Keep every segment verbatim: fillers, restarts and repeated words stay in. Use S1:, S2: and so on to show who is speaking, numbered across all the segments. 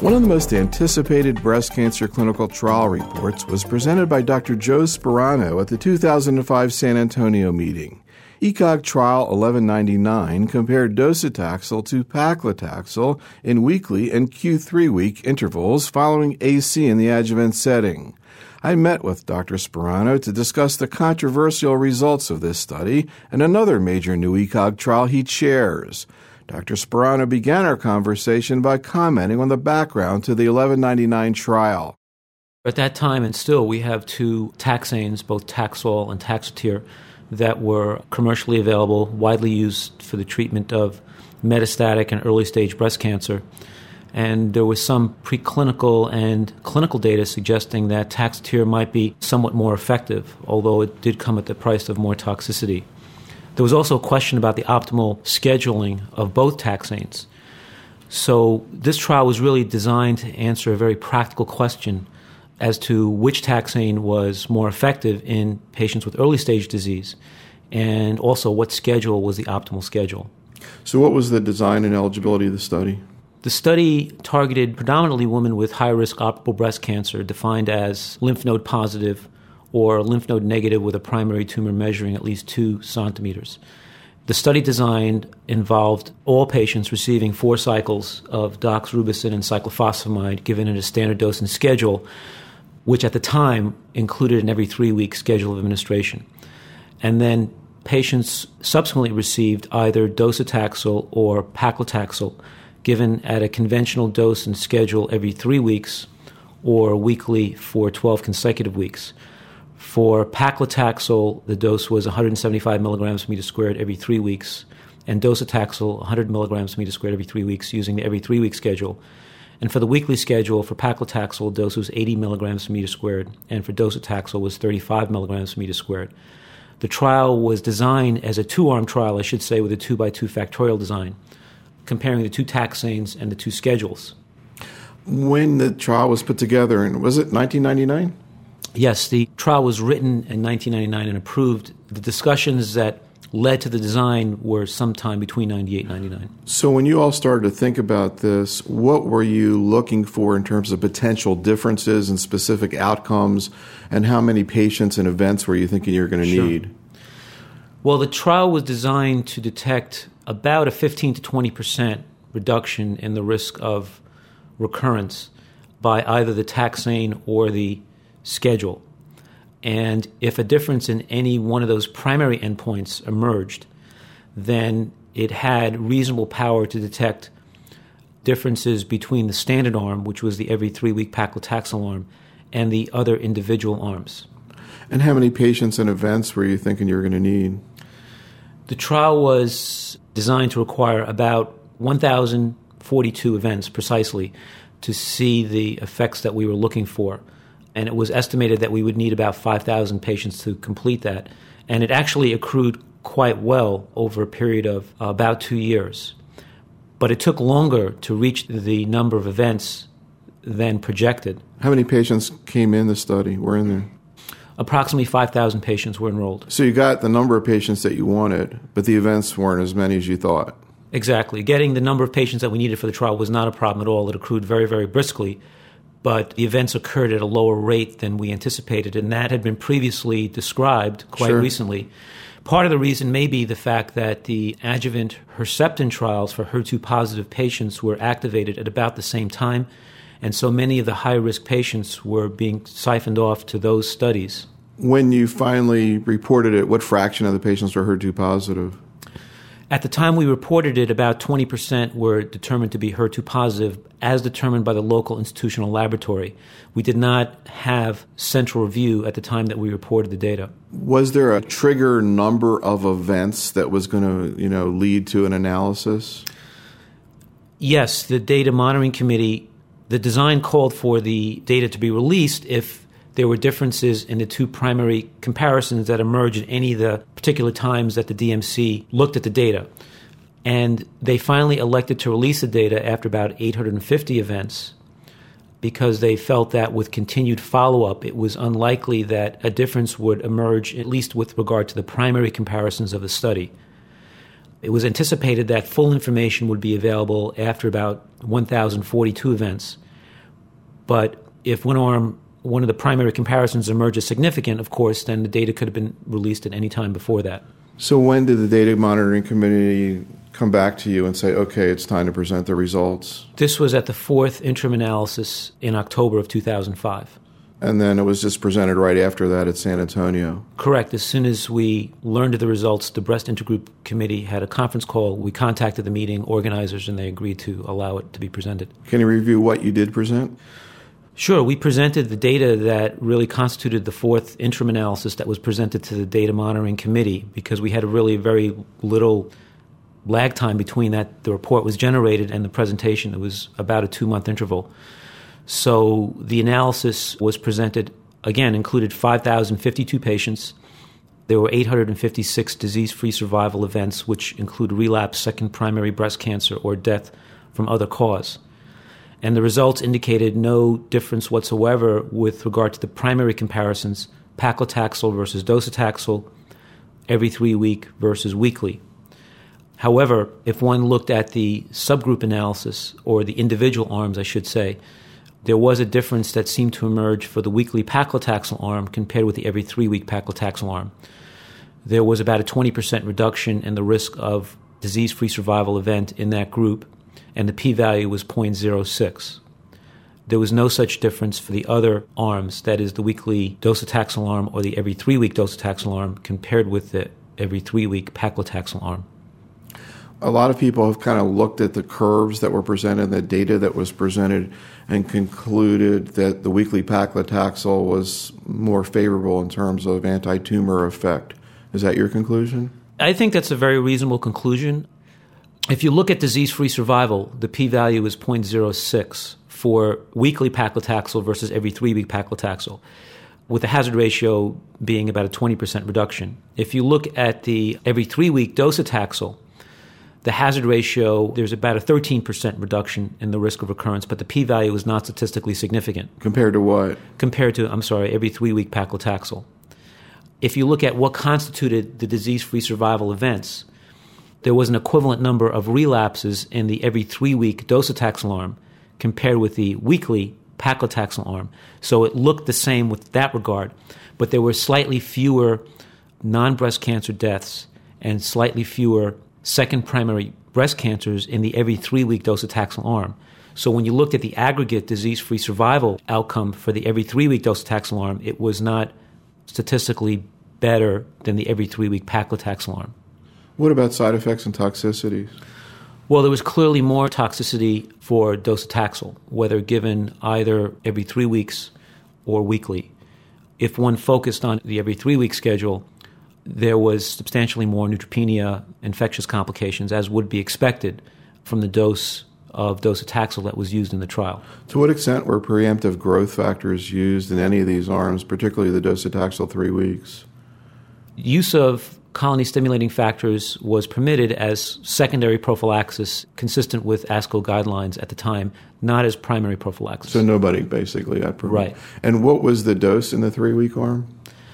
S1: One of the most anticipated breast cancer clinical trial reports was presented by Doctor Joe Sperano at the two thousand five San Antonio meeting. ECOG Trial eleven ninety-nine compared docetaxel to paclitaxel in weekly and Q three week intervals following A C in the adjuvant setting. I met with Doctor Sperano to discuss the controversial results of this study and another major new ECOG trial he chairs. Doctor Sperano began our conversation by commenting on the background to the eleven ninety-nine trial.
S2: At that time, and still, we have two taxanes, both Taxol and Taxotere, that were commercially available, widely used for the treatment of metastatic and early-stage breast cancer. And there was some preclinical and clinical data suggesting that Taxotere might be somewhat more effective, although it did come at the price of more toxicity. There was also a question about the optimal scheduling of both taxanes. So this trial was really designed to answer a very practical question as to which taxane was more effective in patients with early-stage disease, and also what schedule was the optimal schedule.
S1: So what was the design and eligibility of the study?
S2: The study targeted predominantly women with high-risk operable breast cancer, defined as lymph node positive or lymph node negative with a primary tumor measuring at least two centimeters. The study design involved all patients receiving four cycles of doxorubicin and cyclophosphamide given in a standard dose and schedule, which at the time included an every three-week schedule of administration. And then patients subsequently received either docetaxel or paclitaxel given at a conventional dose and schedule every three weeks or weekly for twelve consecutive weeks. For paclitaxel, the dose was one hundred seventy-five milligrams per meter squared every three weeks, and docetaxel, one hundred milligrams per meter squared every three weeks using the every three-week schedule. And for the weekly schedule, for paclitaxel, dose was eighty milligrams per meter squared, and for docetaxel was thirty-five milligrams per meter squared. The trial was designed as a two-arm trial, I should say, with a two by two factorial design, comparing the two taxanes and the two schedules.
S1: When the trial was put together, and was it nineteen ninety-nine?
S2: Yes, the trial was written in nineteen ninety-nine and approved. The discussions that led to the design were sometime between ninety-eight and ninety-nine.
S1: So when you all started to think about this, what were you looking for in terms of potential differences and specific outcomes, and how many patients and events were you thinking you were going to
S2: Sure.
S1: need?
S2: Well, the trial was designed to detect about a fifteen to twenty percent reduction in the risk of recurrence by either the taxane or the schedule. And if a difference in any one of those primary endpoints emerged, then it had reasonable power to detect differences between the standard arm, which was the every three-week paclitaxel arm, and the other individual arms.
S1: And how many patients and events were you thinking you were going to need?
S2: The trial was designed to require about one thousand forty-two events precisely to see the effects that we were looking for. And it was estimated that we would need about five thousand patients to complete that. And it actually accrued quite well over a period of uh, about two years. But it took longer to reach the number of events than projected.
S1: How many patients came in the study, were in there?
S2: Approximately five thousand patients were enrolled.
S1: So you got the number of patients that you wanted, but the events weren't as many as you thought.
S2: Exactly. Getting the number of patients that we needed for the trial was not a problem at all. It accrued very, very briskly. But the events occurred at a lower rate than we anticipated, and that had been previously described quite
S1: Sure.
S2: recently. Part of the reason may be the fact that the adjuvant Herceptin trials for H E R two positive patients were activated at about the same time, and so many of the high-risk patients were being siphoned off to those studies.
S1: When you finally reported it, what fraction of the patients were H E R two positive?
S2: At the time we reported it, about twenty percent were determined to be H E R two positive, as determined by the local institutional laboratory. We did not have central review at the time that we reported the data.
S1: Was there a trigger number of events that was going to, you know, lead to an analysis?
S2: Yes, the data monitoring committee, the design called for the data to be released if there were differences in the two primary comparisons that emerged at any of the particular times that the D M C looked at the data. And they finally elected to release the data after about eight hundred fifty events because they felt that with continued follow-up, it was unlikely that a difference would emerge, at least with regard to the primary comparisons of the study. It was anticipated that full information would be available after about one thousand forty-two events. But if one arm, one of the primary comparisons emerges significant, of course, then the data could have been released at any time before that.
S1: So when did the data monitoring committee come back to you and say, okay, it's time to present the results?
S2: This was at the fourth interim analysis in October of two thousand five.
S1: And then it was just presented right after that at San Antonio?
S2: Correct. As soon as we learned of the results, the Breast Intergroup Committee had a conference call. We contacted the meeting organizers, and they agreed to allow it to be presented.
S1: Can you review what you did present?
S2: Sure. We presented the data that really constituted the fourth interim analysis that was presented to the Data Monitoring Committee, because we had a really very little lag time between that the report was generated and the presentation. It was about a two-month interval. So the analysis was presented, again, included five thousand fifty-two patients. There were eight hundred fifty-six disease-free survival events, which include relapse, second primary breast cancer, or death from other cause. And the results indicated no difference whatsoever with regard to the primary comparisons, paclitaxel versus docetaxel, every three week versus weekly. However, if one looked at the subgroup analysis, or the individual arms, I should say, there was a difference that seemed to emerge for the weekly paclitaxel arm compared with the every three-week paclitaxel arm. There was about a twenty percent reduction in the risk of disease-free survival event in that group, and the p-value was zero point zero six. There was no such difference for the other arms, that is the weekly docetaxel arm or the every three-week docetaxel arm, compared with the every three-week paclitaxel arm.
S1: A lot of people have kind of looked at the curves that were presented, the data that was presented, and concluded that the weekly paclitaxel was more favorable in terms of anti-tumor effect. Is that your conclusion?
S2: I think that's a very reasonable conclusion. If you look at disease-free survival, the p-value is zero point zero six for weekly paclitaxel versus every three-week paclitaxel, with the hazard ratio being about a twenty percent reduction. If you look at the every three-week docetaxel, the hazard ratio, there's about a thirteen percent reduction in the risk of recurrence, but the p-value is not statistically significant.
S1: Compared to what?
S2: Compared to, I'm sorry, every three-week paclitaxel. If you look at what constituted the disease-free survival events, there was an equivalent number of relapses in the every three-week docetaxel arm compared with the weekly paclitaxel arm. So it looked the same with that regard, but there were slightly fewer non-breast cancer deaths and slightly fewer second primary breast cancers in the every three-week docetaxel arm. So when you looked at the aggregate disease-free survival outcome for the every three-week docetaxel arm, it was not statistically better than the every three-week paclitaxel arm.
S1: What about side effects and toxicities?
S2: Well, there was clearly more toxicity for docetaxel, whether given either every three weeks or weekly. If one focused on the every three-week schedule, there was substantially more neutropenia, infectious complications, as would be expected from the dose of docetaxel that was used in the trial.
S1: To what extent were preemptive growth factors used in any of these arms, particularly the docetaxel three weeks?
S2: Use of colony-stimulating factors was permitted as secondary prophylaxis consistent with ASCO guidelines at the time, not as primary prophylaxis.
S1: So nobody basically got permitted.
S2: Right.
S1: And what was the dose in the three-week arm?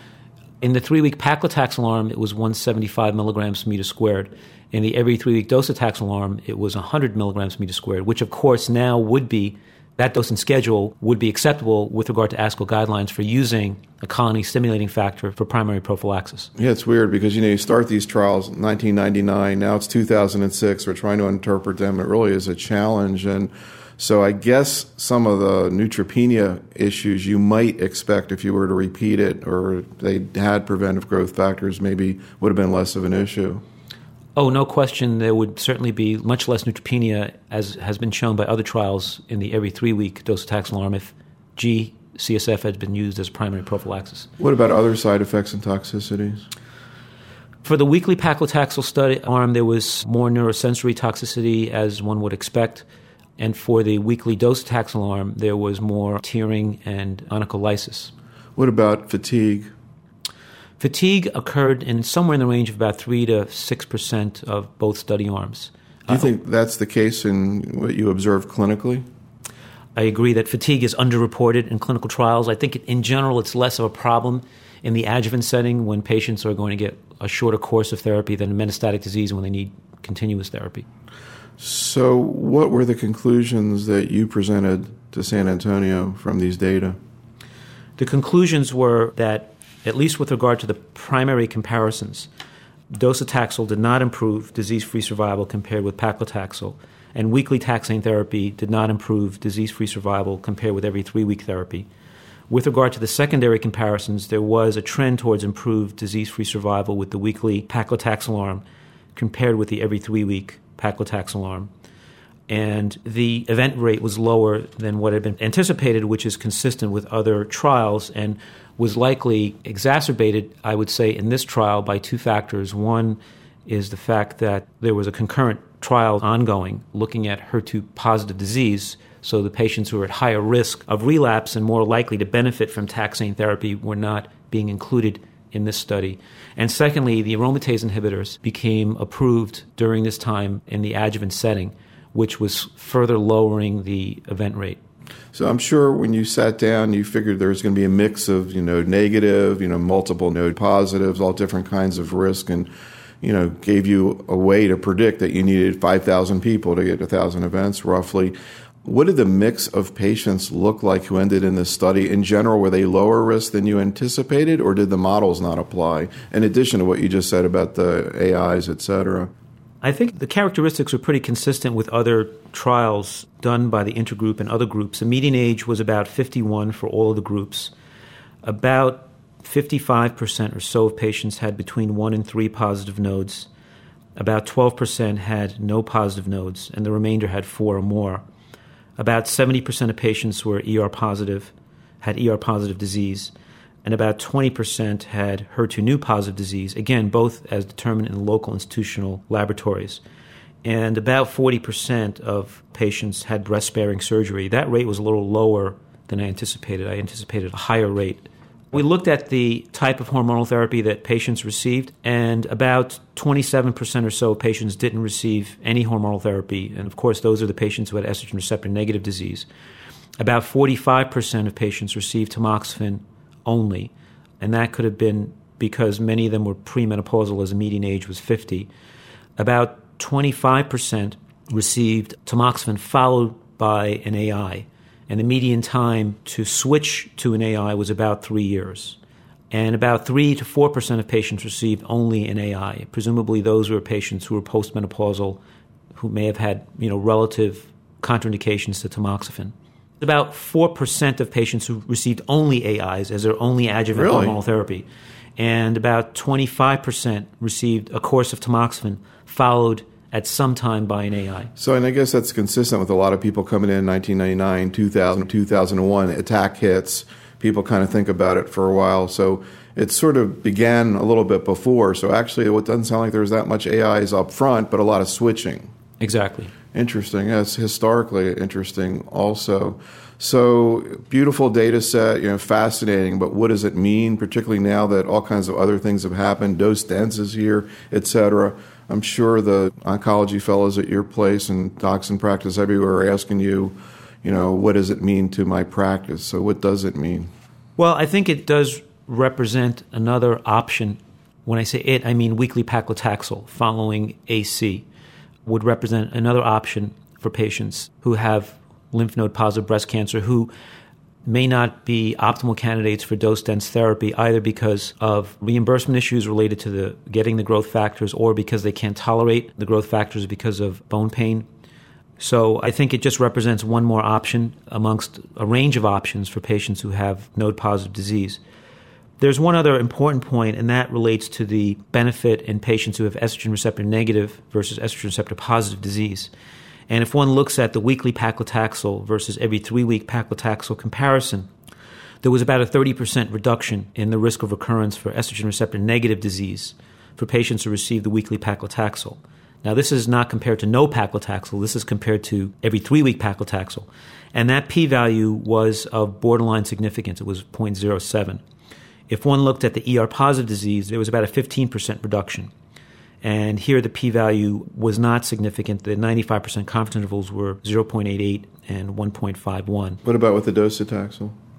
S2: In the three-week paclitaxel arm, it was one hundred seventy-five milligrams per meter squared. In the every three-week docetaxel arm, it was one hundred milligrams per meter squared, which of course now would be, that dose and schedule would be acceptable with regard to ASCO guidelines for using a colony-stimulating factor for primary prophylaxis.
S1: Yeah, it's weird because, you know, you start these trials in nineteen ninety-nine, now it's two thousand six, we're trying to interpret them. It really is a challenge. And so I guess some of the neutropenia issues you might expect if you were to repeat it or they had preventive growth factors maybe would have been less of an issue.
S2: Oh, no question. There would certainly be much less neutropenia, as has been shown by other trials in the every three-week docetaxel arm if G C S F had been used as primary prophylaxis.
S1: What about other side effects and toxicities?
S2: For the weekly paclitaxel study arm, there was more neurosensory toxicity, as one would expect. And for the weekly docetaxel arm, there was more tearing and onycholysis.
S1: What about fatigue?
S2: Fatigue occurred in somewhere in the range of about three to six percent of both study arms.
S1: Do you uh, think that's the case in what you observed clinically?
S2: I agree that fatigue is underreported in clinical trials. I think in general it's less of a problem in the adjuvant setting when patients are going to get a shorter course of therapy than metastatic disease when they need continuous therapy.
S1: So what were the conclusions that you presented to San Antonio from these data?
S2: The conclusions were that, at least with regard to the primary comparisons, docetaxel did not improve disease-free survival compared with paclitaxel, and weekly taxane therapy did not improve disease-free survival compared with every three-week therapy. With regard to the secondary comparisons, there was a trend towards improved disease-free survival with the weekly paclitaxel arm compared with the every three-week paclitaxel arm. And the event rate was lower than what had been anticipated, which is consistent with other trials and was likely exacerbated, I would say, in this trial by two factors. One is the fact that there was a concurrent trial ongoing looking at H E R two positive disease, so the patients who were at higher risk of relapse and more likely to benefit from taxane therapy were not being included in this study. And secondly, the aromatase inhibitors became approved during this time in the adjuvant setting, which was further lowering the event rate.
S1: So I'm sure when you sat down, you figured there was going to be a mix of, you know, negative, you know, multiple node positives, all different kinds of risk, and, you know, gave you a way to predict that you needed five thousand people to get one thousand events roughly. What did the mix of patients look like who ended in this study? In general, were they lower risk than you anticipated, or did the models not apply, in addition to what you just said about the A Is, et cetera?
S2: I think the characteristics were pretty consistent with other trials done by the intergroup and other groups. The median age was about fifty-one for all of the groups. About fifty-five percent or so of patients had between one and three positive nodes. About twelve percent had no positive nodes, and the remainder had four or more. About seventy percent of patients were E R positive, had E R positive disease, and about twenty percent had H E R two new positive disease, again, both as determined in local institutional laboratories. And about forty percent of patients had breast-sparing surgery. That rate was a little lower than I anticipated. I anticipated a higher rate. We looked at the type of hormonal therapy that patients received, and about twenty-seven percent or so of patients didn't receive any hormonal therapy. And, of course, those are the patients who had estrogen receptor-negative disease. About forty-five percent of patients received tamoxifen only, and that could have been because many of them were premenopausal, as the median age was fifty. About twenty-five percent received tamoxifen followed by an A I, and the median time to switch to an A I was about three years. And about three to four percent of patients received only an A I. Presumably those were patients who were postmenopausal, who may have had, you know, relative contraindications to tamoxifen. About four percent of patients who received only A Is as their only adjuvant
S1: really?
S2: hormonal therapy. And about twenty-five percent received a course of tamoxifen followed at some time by an A I.
S1: So, and I guess that's consistent with a lot of people coming in nineteen ninety-nine, two thousand, two thousand one, attack hits. People kind of think about it for a while. So it sort of began a little bit before. So actually it doesn't sound like there was that much A Is up front, but a lot of switching.
S2: Exactly.
S1: Interesting. Yes, historically interesting also. So beautiful data set, you know, fascinating, but what does it mean, particularly now that all kinds of other things have happened, dose dense is here, et cetera. I'm sure the oncology fellows at your place and docs in practice everywhere are asking you, you know, what does it mean to my practice? So what does it mean?
S2: Well, I think it does represent another option. When I say it, I mean weekly paclitaxel following A C would represent another option for patients who have lymph node positive breast cancer who may not be optimal candidates for dose-dense therapy, either because of reimbursement issues related to the getting the growth factors or because they can't tolerate the growth factors because of bone pain. So I think it just represents one more option amongst a range of options for patients who have node-positive disease. There's one other important point, and that relates to the benefit in patients who have estrogen receptor negative versus estrogen receptor positive disease. And if one looks at the weekly paclitaxel versus every three-week paclitaxel comparison, there was about a thirty percent reduction in the risk of recurrence for estrogen receptor negative disease for patients who received the weekly paclitaxel. Now, this is not compared to no paclitaxel. This is compared to every three-week paclitaxel. And that p-value was of borderline significance. It was zero point zero seven. If one looked at the E R-positive disease, there was about a fifteen percent reduction. And here the p-value was not significant. The ninety-five percent confidence intervals were zero point eight eight and one point five one.
S1: What about with the docetaxel?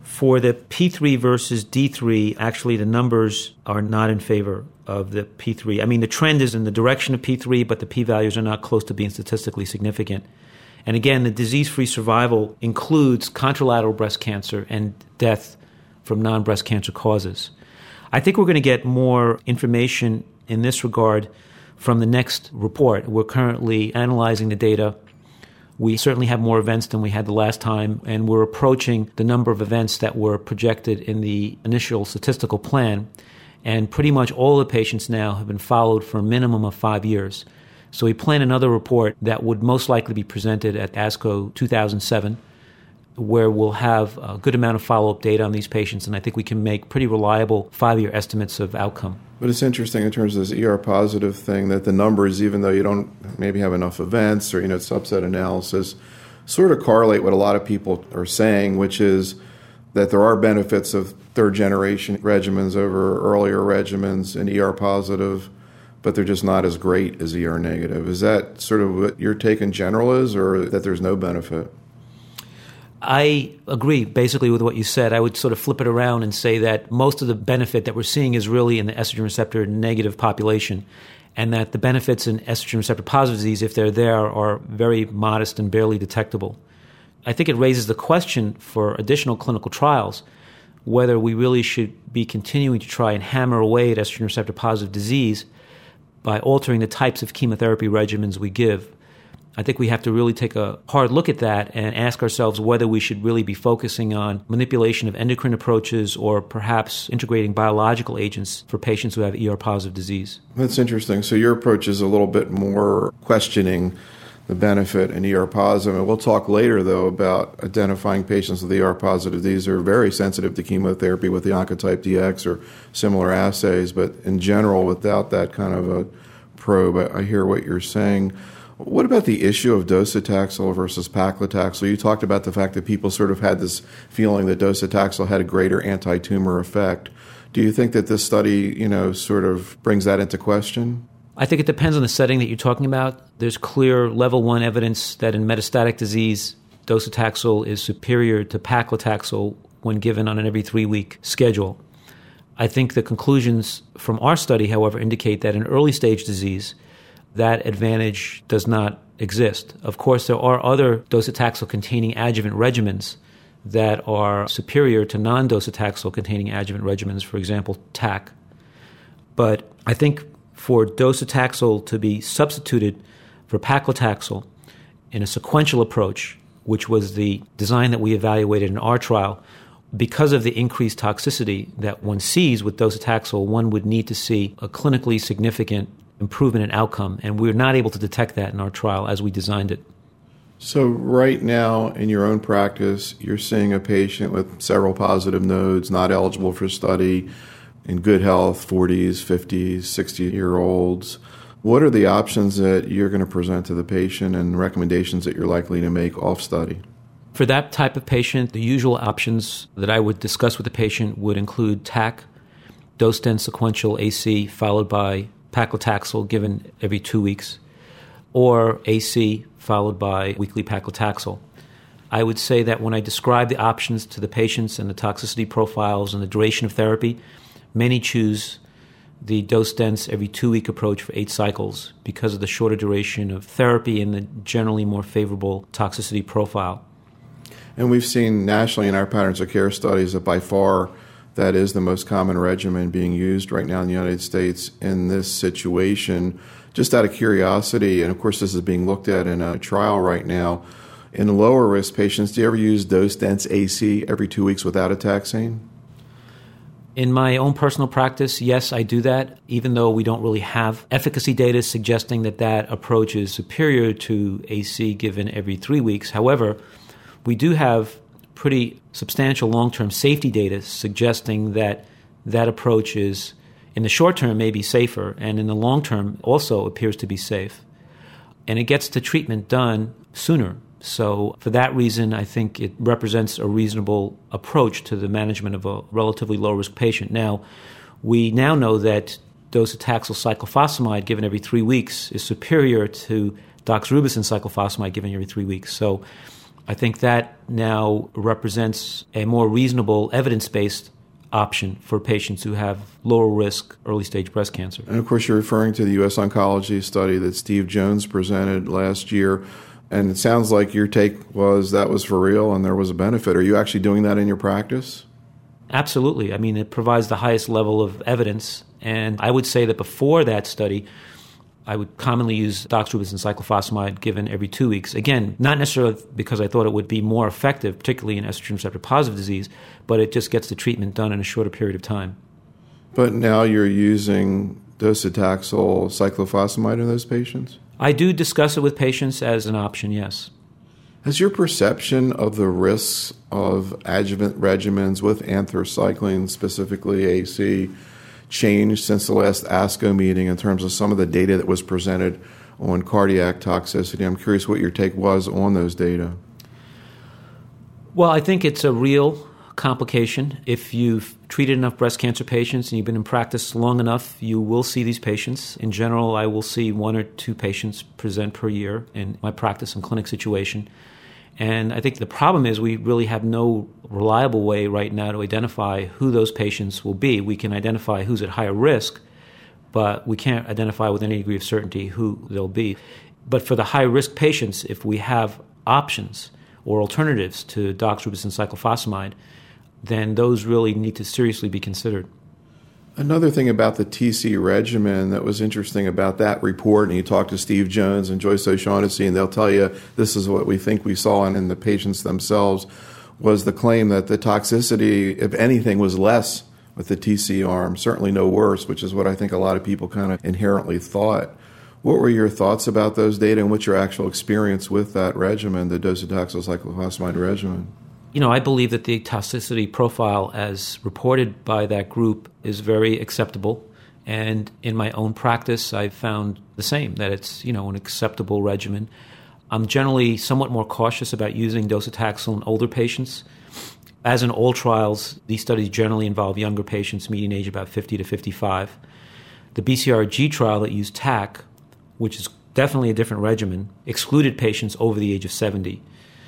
S2: For the P three versus D three, actually the numbers are not in favor of the P three. I mean, the trend is in the direction of P three, but the p-values are not close to being statistically significant. And again, the disease-free survival includes contralateral breast cancer and death from non-breast cancer causes. I think we're going to get more information in this regard from the next report. We're currently analyzing the data. We certainly have more events than we had the last time, and we're approaching the number of events that were projected in the initial statistical plan. And pretty much all the patients now have been followed for a minimum of five years. So we plan another report that would most likely be presented at ASCO two thousand seven, where we'll have a good amount of follow-up data on these patients, and I think we can make pretty reliable five-year estimates of outcome.
S1: But it's interesting in terms of this E R-positive thing that the numbers, even though you don't maybe have enough events or, you know, subset analysis, sort of correlate what a lot of people are saying, which is that there are benefits of third-generation regimens over earlier regimens in E R-positive, but they're just not as great as E R-negative. Is that sort of what your take in general is, or that there's no benefit?
S2: I agree basically with what you said. I would sort of flip it around and say that most of the benefit that we're seeing is really in the estrogen receptor negative population, and that the benefits in estrogen receptor positive disease, if they're there, are very modest and barely detectable. I think it raises the question for additional clinical trials whether we really should be continuing to try and hammer away at estrogen receptor positive disease by altering the types of chemotherapy regimens we give. I think we have to really take a hard look at that and ask ourselves whether we should really be focusing on manipulation of endocrine approaches or perhaps integrating biological agents for patients who have E R-positive disease. That's
S1: interesting. So your approach is a little bit more questioning the benefit in E R-positive. And we'll talk later, though, about identifying patients with E R-positive. These are very sensitive to chemotherapy with the Oncotype D X or similar assays. But in general, without that kind of a probe, I hear what you're saying. What about the issue of docetaxel versus paclitaxel? You talked about the fact that people sort of had this feeling that docetaxel had a greater anti-tumor effect. Do you think that this study, you know, sort of brings that into question?
S2: I think it depends on the setting that you're talking about. There's clear level one evidence that in metastatic disease, docetaxel is superior to paclitaxel when given on an every three-week schedule. I think the conclusions from our study, however, indicate that in early stage disease, that advantage does not exist. Of course, there are other docetaxel-containing adjuvant regimens that are superior to non-docetaxel-containing adjuvant regimens, for example, T A C. But I think for docetaxel to be substituted for paclitaxel in a sequential approach, which was the design that we evaluated in our trial, because of the increased toxicity that one sees with docetaxel, one would need to see a clinically significant improvement in outcome, and we were not able to detect that in our trial as we designed it.
S1: So right now, in your own practice, you're seeing a patient with several positive nodes, not eligible for study, in good health, forties, fifties, sixty-year-olds. What are the options that you're going to present to the patient and recommendations that you're likely to make off study?
S2: For that type of patient, the usual options that I would discuss with the patient would include T A C, dose-dense sequential A C, followed by paclitaxel given every two weeks, or A C followed by weekly paclitaxel. I would say that when I describe the options to the patients and the toxicity profiles and the duration of therapy, many choose the dose-dense every two-week approach for eight cycles because of the shorter duration of therapy and the generally more favorable toxicity profile.
S1: And we've seen nationally in our patterns of care studies that by far that is the most common regimen being used right now in the United States in this situation. Just out of curiosity, and of course this is being looked at in a trial right now, in lower risk patients, do you ever use dose-dense A C every two weeks without a taxane?
S2: In my own personal practice, yes, I do that, even though we don't really have efficacy data suggesting that that approach is superior to A C given every three weeks. However, we do have pretty substantial long-term safety data suggesting that that approach is, in the short term, may be safer, and in the long term also appears to be safe. And it gets the treatment done sooner. So for that reason, I think it represents a reasonable approach to the management of a relatively low-risk patient. Now, we now know that docetaxel cyclophosphamide given every three weeks is superior to doxorubicin cyclophosphamide given every three weeks. So I think that now represents a more reasonable, evidence-based option for patients who have lower risk early-stage breast cancer.
S1: And of course, you're referring to the U S Oncology study that Steve Jones presented last year. And it sounds like your take was that was for real and there was a benefit. Are you actually doing that in your practice?
S2: Absolutely. I mean, it provides the highest level of evidence. And I would say that before that study, I would commonly use doxorubicin cyclophosphamide given every two weeks. Again, not necessarily because I thought it would be more effective, particularly in estrogen receptor positive disease, but it just gets the treatment done in a shorter period of time.
S1: But now you're using docetaxel cyclophosphamide in those patients?
S2: I do discuss it with patients as an option, yes.
S1: Has your perception of the risks of adjuvant regimens with anthracycline, specifically A C, changed since the last ASCO meeting in terms of some of the data that was presented on cardiac toxicity? I'm curious what your take was on those data.
S2: Well, I think it's a real complication. If you've treated enough breast cancer patients and you've been in practice long enough, you will see these patients. In general, I will see one or two patients present per year in my practice and clinic situation. And I think the problem is we really have no reliable way right now to identify who those patients will be. We can identify who's at higher risk, but we can't identify with any degree of certainty who they'll be. But for the high-risk patients, if we have options or alternatives to doxorubicin cyclophosphamide, then those really need to seriously be considered.
S1: Another thing about the T C regimen that was interesting about that report, and you talk to Steve Jones and Joyce O'Shaughnessy, and they'll tell you this is what we think we saw in, in the patients themselves, was the claim that the toxicity, if anything, was less with the T C arm, certainly no worse, which is what I think a lot of people kind of inherently thought. What were your thoughts about those data, and what's your actual experience with that regimen, the docetaxel cyclophosphamide regimen?
S2: You know, I believe that the toxicity profile as reported by that group is very acceptable. And in my own practice, I've found the same, that it's, you know, an acceptable regimen. I'm generally somewhat more cautious about using docetaxel in older patients. As in all trials, these studies generally involve younger patients, median age about fifty to fifty-five. The B C R G trial that used T A C, which is definitely a different regimen, excluded patients over the age of seventy.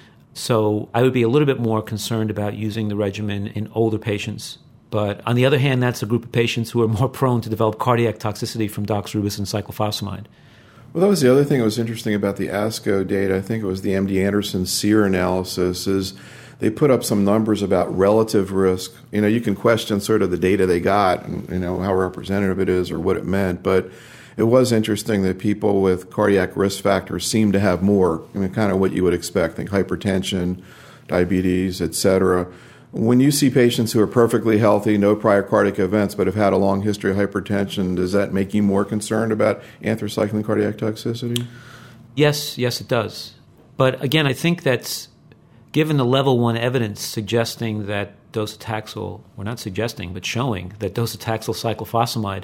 S2: So I would be a little bit more concerned about using the regimen in older patients. But on the other hand, that's a group of patients who are more prone to develop cardiac toxicity from doxorubicin cyclophosphamide.
S1: Well, that was the other thing that was interesting about the ASCO data. I think it was the M D Anderson SEER analysis, is they put up some numbers about relative risk. You know, you can question sort of the data they got and, you know, how representative it is or what it meant, but it was interesting that people with cardiac risk factors seem to have more, I mean, kind of what you would expect, think hypertension, diabetes, et cetera. When you see patients who are perfectly healthy, no prior cardiac events, but have had a long history of hypertension, does that make you more concerned about anthracycline cardiac toxicity?
S2: Yes, yes, it does. But again, I think that's given the level one evidence suggesting that docetaxel, we're not suggesting, but showing that docetaxel cyclophosphamide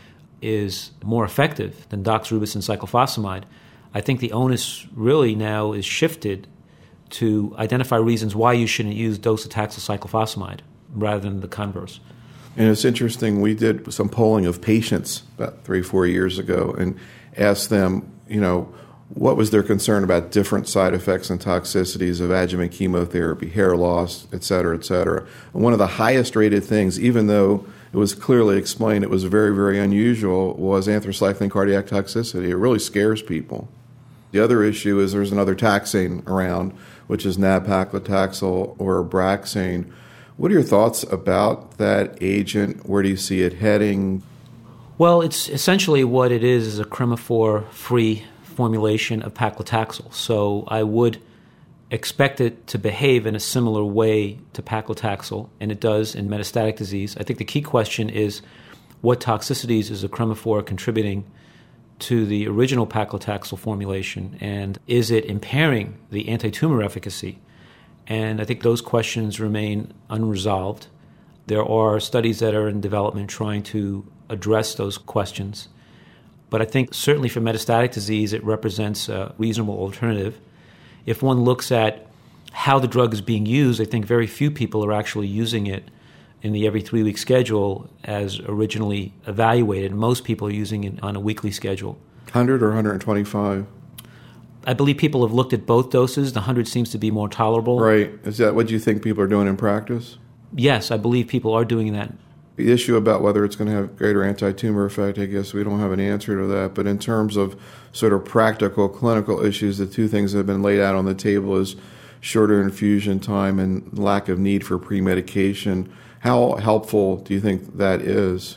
S2: is more effective than doxorubicin cyclophosphamide, I think the onus really now is shifted to identify reasons why you shouldn't use docetaxel cyclophosphamide rather than the converse.
S1: And it's interesting, we did some polling of patients about three, four years ago and asked them, you know, what was their concern about different side effects and toxicities of adjuvant chemotherapy, hair loss, et cetera, et cetera. And one of the highest rated things, even though it was clearly explained it was very, very unusual, was anthracycline cardiac toxicity. It really scares people. The other issue is there's another taxane around, which is nab-paclitaxel or Abraxane. What are your thoughts about that agent? Where do you see it heading?
S2: Well, it's essentially what it is is a cremophore-free formulation of paclitaxel. So I would expect it to behave in a similar way to paclitaxel, and it does in metastatic disease. I think the key question is what toxicities is a cremophore contributing to the original paclitaxel formulation, and is it impairing the anti-tumor efficacy? And I think those questions remain unresolved. There are studies that are in development trying to address those questions. But I think certainly for metastatic disease, it represents a reasonable alternative. If one looks at how the drug is being used, I think very few people are actually using it in the every three-week schedule as originally evaluated. Most people are using it on a weekly schedule.
S1: one hundred or one hundred twenty-five?
S2: I believe people have looked at both doses. The one hundred seems to be more tolerable.
S1: Right. Is that what you think people are doing in practice?
S2: Yes, I believe people are doing that.
S1: The issue about whether it's going to have greater anti-tumor effect, I guess we don't have an answer to that. But in terms of sort of practical clinical issues, the two things that have been laid out on the table is shorter infusion time and lack of need for pre-medication. How helpful do you think that is?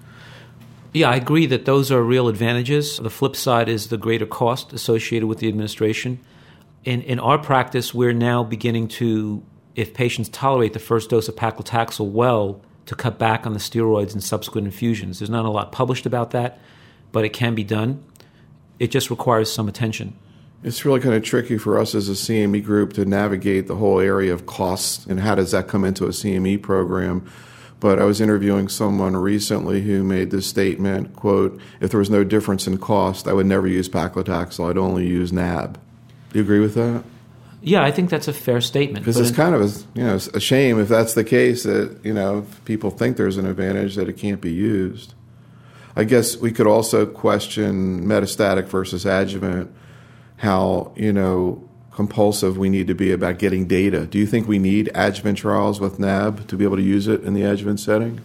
S2: Yeah, I agree that those are real advantages. The flip side is the greater cost associated with the administration. In in our practice, we're now beginning to, if patients tolerate the first dose of paclitaxel well, to cut back on the steroids and subsequent infusions. There's not a lot published about that, but it can be done. It just requires some attention.
S1: It's really kind of tricky for us as a C M E group to navigate the whole area of costs and how does that come into a C M E program. But I was interviewing someone recently who made this statement, quote, if there was no difference in cost, I would never use paclitaxel. I'd only use N A B. Do you agree with that?
S2: Yeah, I think that's a fair statement.
S1: Because it's in, kind of a, you know, a shame if that's the case that, you know, if people think there's an advantage that it can't be used. I guess we could also question metastatic versus adjuvant, how, you know, compulsive we need to be about getting data. Do you think we need adjuvant trials with N A B to be able to use it in the adjuvant setting?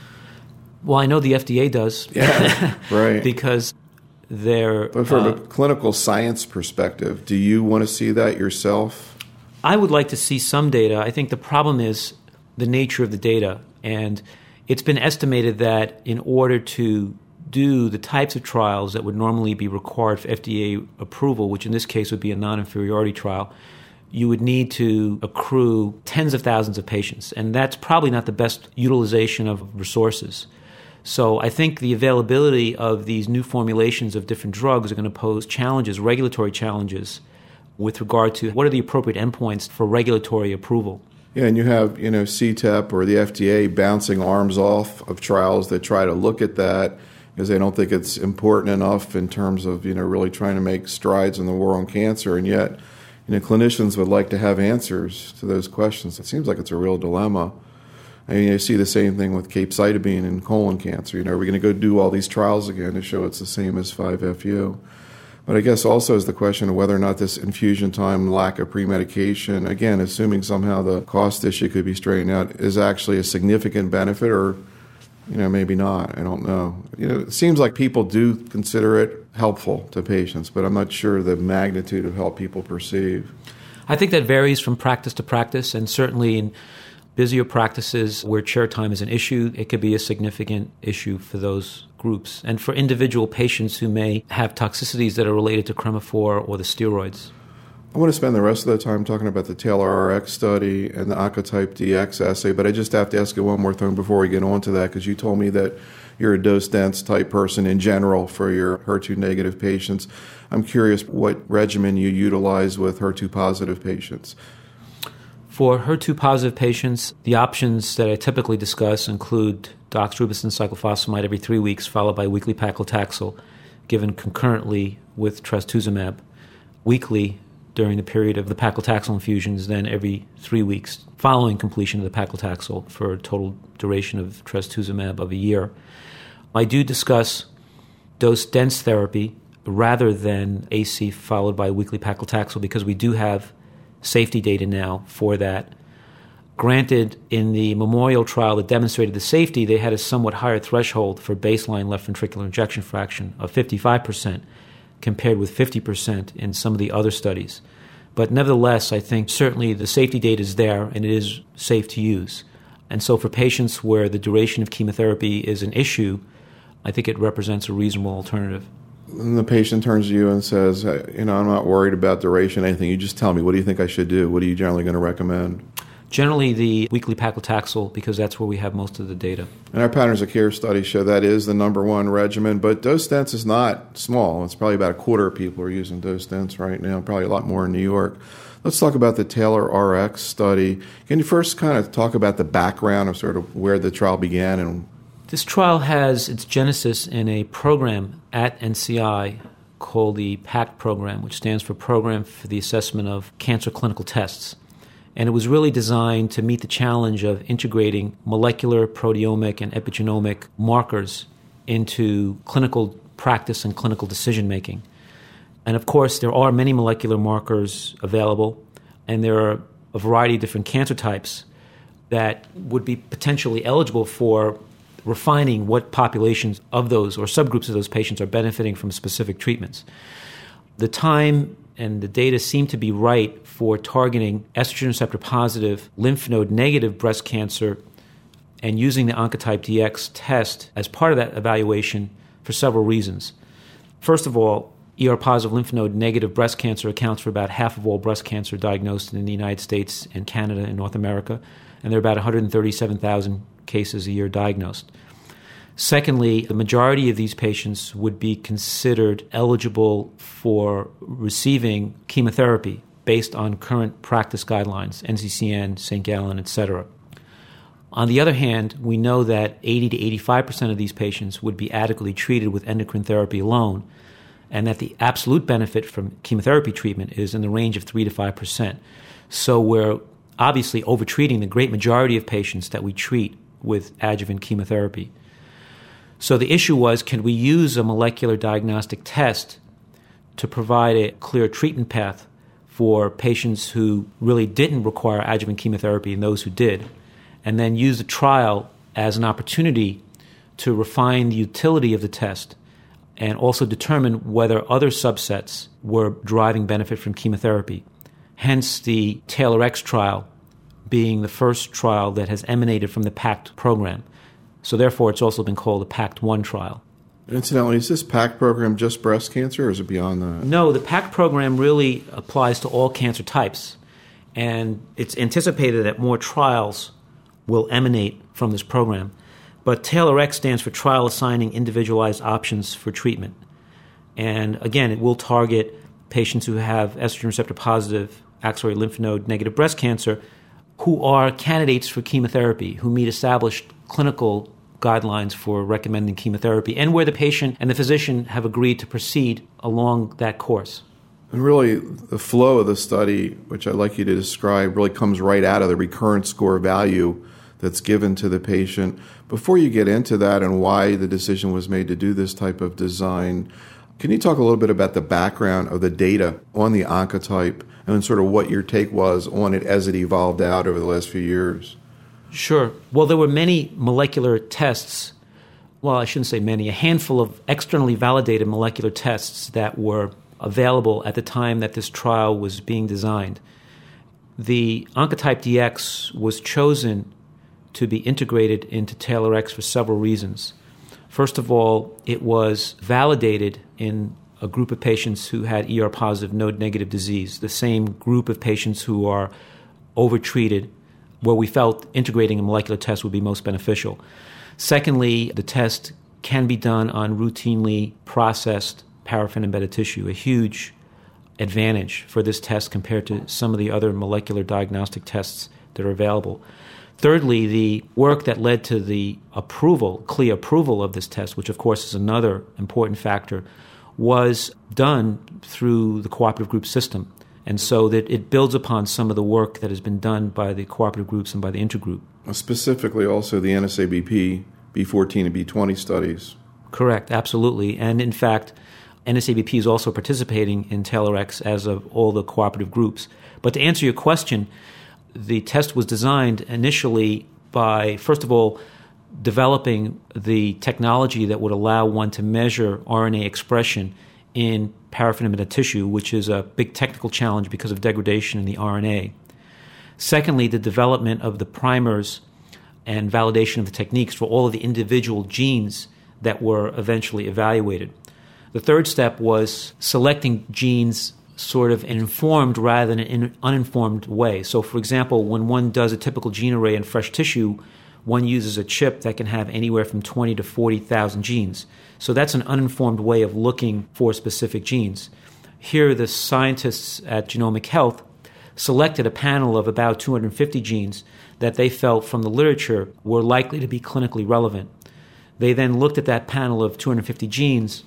S2: Well, I know the F D A does.
S1: Yeah, right.
S2: Because they're...
S1: But from
S2: uh,
S1: a clinical science perspective, do you want to see that yourself?
S2: I would like to see some data. I think the problem is the nature of the data. And it's been estimated that in order to do the types of trials that would normally be required for F D A approval, which in this case would be a non-inferiority trial, you would need to accrue tens of thousands of patients. And that's probably not the best utilization of resources. So I think the availability of these new formulations of different drugs are going to pose challenges, regulatory challenges, with regard to what are the appropriate endpoints for regulatory approval.
S1: Yeah, and you have, you know, C T E P or the F D A bouncing arms off of trials that try to look at that because they don't think it's important enough in terms of, you know, really trying to make strides in the war on cancer. And yet, you know, clinicians would like to have answers to those questions. It seems like it's a real dilemma. I mean, you see the same thing with capecitabine and colon cancer. You know, are we going to go do all these trials again to show it's the same as five F U? But I guess also is the question of whether or not this infusion time, lack of pre-medication, again, assuming somehow the cost issue could be straightened out, is actually a significant benefit or, you know, maybe not. I don't know. You know, it seems like people do consider it helpful to patients, but I'm not sure the magnitude of help people perceive.
S2: I think that varies from practice to practice, and certainly in busier practices where chair time is an issue, it could be a significant issue for those groups and for individual patients who may have toxicities that are related to Cremophor or the steroids.
S1: I want to spend the rest of the time talking about the TAILOR-R X study and the Oncotype D X assay, but I just have to ask you one more thing before we get on to that, because you told me that you're a dose-dense type person in general for your H E R two negative patients. I'm curious what regimen you utilize with H E R two positive patients.
S2: For H E R two positive patients, the options that I typically discuss include doxorubicin cyclophosphamide every three weeks, followed by weekly paclitaxel, given concurrently with trastuzumab, weekly during the period of the paclitaxel infusions, then every three weeks following completion of the paclitaxel for a total duration of trastuzumab of a year. I do discuss dose-dense therapy rather than A C followed by weekly paclitaxel because we do have safety data now for that. Granted, in the Memorial trial that demonstrated the safety, they had a somewhat higher threshold for baseline left ventricular ejection fraction of fifty-five percent compared with fifty percent in some of the other studies. But nevertheless, I think certainly the safety data is there and it is safe to use. And so for patients where the duration of chemotherapy is an issue, I think it represents a reasonable alternative.
S1: And the patient turns to you and says, you know, I'm not worried about duration, anything. You just tell me, what do you think I should do? What are you generally going to recommend?
S2: Generally, the weekly paclitaxel, because that's where we have most of the data.
S1: And our patterns of care studies show that is the number one regimen, but dose-dense is not small. It's probably about a quarter of people are using dose-dense right now, probably a lot more in New York. Let's talk about the TAILOR-R X study. Can you first kind of talk about the background of sort of where the trial began? And
S2: this trial has its genesis in a program at N C I called the PACT program, which stands for Program for the Assessment of Cancer Clinical Tests. And it was really designed to meet the challenge of integrating molecular, proteomic, and epigenomic markers into clinical practice and clinical decision-making. And of course, there are many molecular markers available, and there are a variety of different cancer types that would be potentially eligible for refining what populations of those or subgroups of those patients are benefiting from specific treatments. The time and the data seem to be right for targeting estrogen receptor positive, lymph node negative breast cancer and using the Oncotype D X test as part of that evaluation for several reasons. First of all, E R positive lymph node negative breast cancer accounts for about half of all breast cancer diagnosed in the United States and Canada and North America, and there are about one hundred thirty-seven thousand cases a year diagnosed. Secondly, the majority of these patients would be considered eligible for receiving chemotherapy based on current practice guidelines, N C C N, Saint Gallen, et cetera. On the other hand, we know that eighty to eighty-five percent of these patients would be adequately treated with endocrine therapy alone, and that the absolute benefit from chemotherapy treatment is in the range of three to five percent. So we're obviously overtreating the great majority of patients that we treat with adjuvant chemotherapy. So the issue was, can we use a molecular diagnostic test to provide a clear treatment path for patients who really didn't require adjuvant chemotherapy and those who did, and then use the trial as an opportunity to refine the utility of the test and also determine whether other subsets were driving benefit from chemotherapy. Hence the TAILORx trial being the first trial that has emanated from the PACT program. So therefore, it's also been called the PACT one trial.
S1: Incidentally, is this PACT program just breast cancer, or is it beyond that?
S2: No, the PACT program really applies to all cancer types, and it's anticipated that more trials will emanate from this program. But TAILORx stands for Trial Assigning Individualized Options for Treatment. And again, it will target patients who have estrogen receptor positive, axillary lymph node negative breast cancer who are candidates for chemotherapy, who meet established clinical guidelines for recommending chemotherapy, and where the patient and the physician have agreed to proceed along that course.
S1: And really, the flow of the study, which I'd like you to describe, really comes right out of the recurrence score value that's given to the patient. Before you get into that and why the decision was made to do this type of design, can you talk a little bit about the background of the data on the Oncotype and sort of what your take was on it as it evolved out over the last few years?
S2: Sure. Well, there were many molecular tests. Well, I shouldn't say many, a handful of externally validated molecular tests that were available at the time that this trial was being designed. The Oncotype D X was chosen to be integrated into TAILORx for several reasons. First of all, it was validated in a group of patients who had E R positive node negative disease, the same group of patients who are overtreated, where we felt integrating a molecular test would be most beneficial. Secondly, the test can be done on routinely processed paraffin-embedded tissue, a huge advantage for this test compared to some of the other molecular diagnostic tests that are available. Thirdly, the work that led to the approval, C L I A approval of this test, which of course is another important factor, was done through the cooperative group system. And so that it builds upon some of the work that has been done by the cooperative groups and by the intergroup.
S1: Specifically also the N S A B P, B fourteen and B twenty studies.
S2: Correct, absolutely. And in fact, N S A B P is also participating in TAILORx, as of all the cooperative groups. But to answer your question, the test was designed initially by, first of all, developing the technology that would allow one to measure R N A expression in paraffin-embedded tissue, which is a big technical challenge because of degradation in the R N A. Secondly, the development of the primers and validation of the techniques for all of the individual genes that were eventually evaluated. The third step was selecting genes sort of in an informed rather than in an uninformed way. So, for example, when one does a typical gene array in fresh tissue, one uses a chip that can have anywhere from twenty to forty thousand genes. So that's an uninformed way of looking for specific genes. Here, the scientists at Genomic Health selected a panel of about two hundred fifty genes that they felt from the literature were likely to be clinically relevant. They then looked at that panel of two hundred fifty genes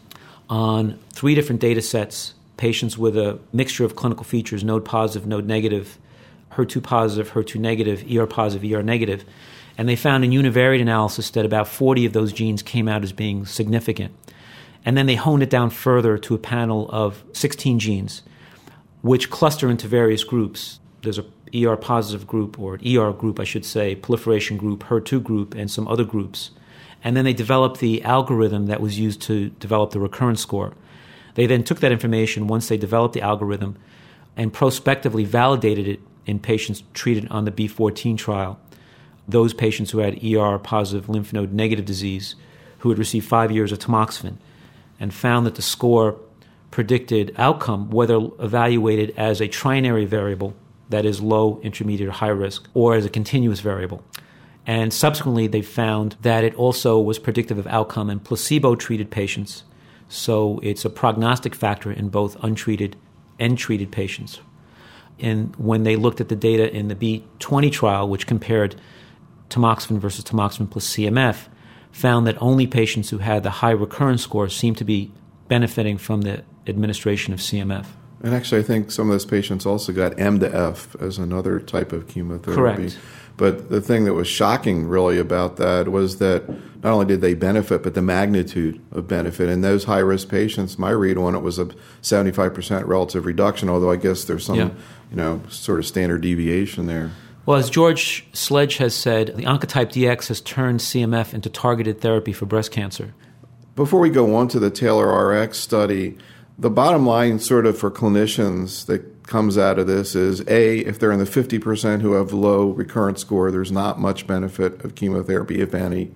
S2: on three different data sets, patients with a mixture of clinical features, node positive, node negative, H E R two positive, H E R two negative, E R positive, E R negative. And they found in univariate analysis that about forty of those genes came out as being significant. And then they honed it down further to a panel of sixteen genes, which cluster into various groups. There's a E R positive group, or an E R group, I should say, proliferation group, H E R two group, and some other groups. And then they developed the algorithm that was used to develop the recurrence score. They then took that information, once they developed the algorithm, and prospectively validated it in patients treated on the B fourteen trial, those patients who had E R-positive lymph node negative disease who had received five years of tamoxifen, and found that the score predicted outcome, whether evaluated as a trinary variable, that is low, intermediate, or high risk, or as a continuous variable. And subsequently, they found that it also was predictive of outcome in placebo-treated patients. So it's a prognostic factor in both untreated and treated patients. And when they looked at the data in the B twenty trial, which compared tamoxifen versus tamoxifen plus C M F, found that only patients who had the high recurrence score seemed to be benefiting from the administration of C M F.
S1: And actually, I think some of those patients also got M to F as another type of chemotherapy.
S2: Correct.
S1: But the thing that was shocking really about that was that not only did they benefit, but the magnitude of benefit. In those high-risk patients, my read on it was a seventy-five percent relative reduction, although I guess there's some, yeah. you know, sort of standard deviation there.
S2: Well, as George Sledge has said, the Oncotype D X has turned C M F into targeted therapy for breast cancer.
S1: Before we go on to the TAILOR-R X study, the bottom line sort of for clinicians that comes out of this is, A, if they're in the fifty percent who have low recurrence score, there's not much benefit of chemotherapy, if any.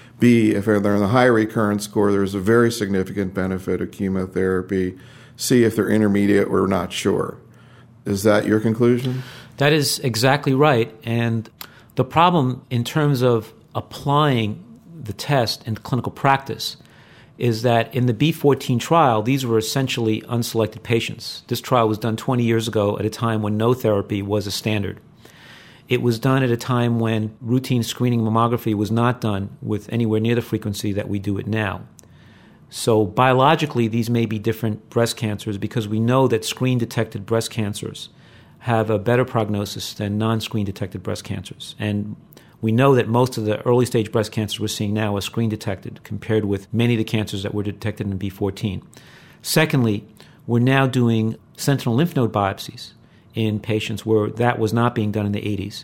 S1: B, if they're in the high recurrence score, there's a very significant benefit of chemotherapy. C, if they're intermediate, we're not sure. Is that your conclusion?
S2: That is exactly right. And the problem in terms of applying the test in clinical practice is that in the B fourteen trial, these were essentially unselected patients. This trial was done twenty years ago at a time when no therapy was a standard. It was done at a time when routine screening mammography was not done with anywhere near the frequency that we do it now. So biologically, these may be different breast cancers because we know that screen-detected breast cancers have a better prognosis than non-screen-detected breast cancers. And we know that most of the early-stage breast cancers we're seeing now are screen-detected compared with many of the cancers that were detected in B fourteen. Secondly, we're now doing sentinel lymph node biopsies in patients where that was not being done in the eighties.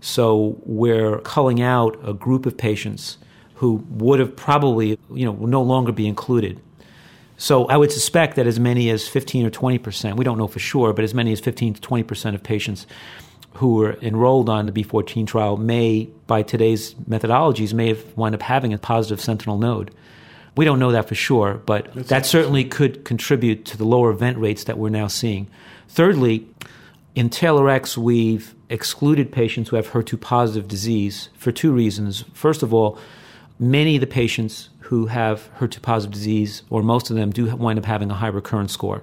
S2: So we're culling out a group of patients who would have probably, you know, will no longer be included. So I would suspect that as many as fifteen or twenty percent, we don't know for sure, but as many as fifteen to twenty percent of patients who were enrolled on the B fourteen trial may, by today's methodologies, may have wound up having a positive sentinel node. We don't know that for sure, but That's that certainly could contribute to the lower event rates that we're now seeing. Thirdly, in TAILOR-X, we've excluded patients who have H E R two positive disease for two reasons. First of all, many of the patients who have H E R two positive disease, or most of them, do wind up having a high recurrence score.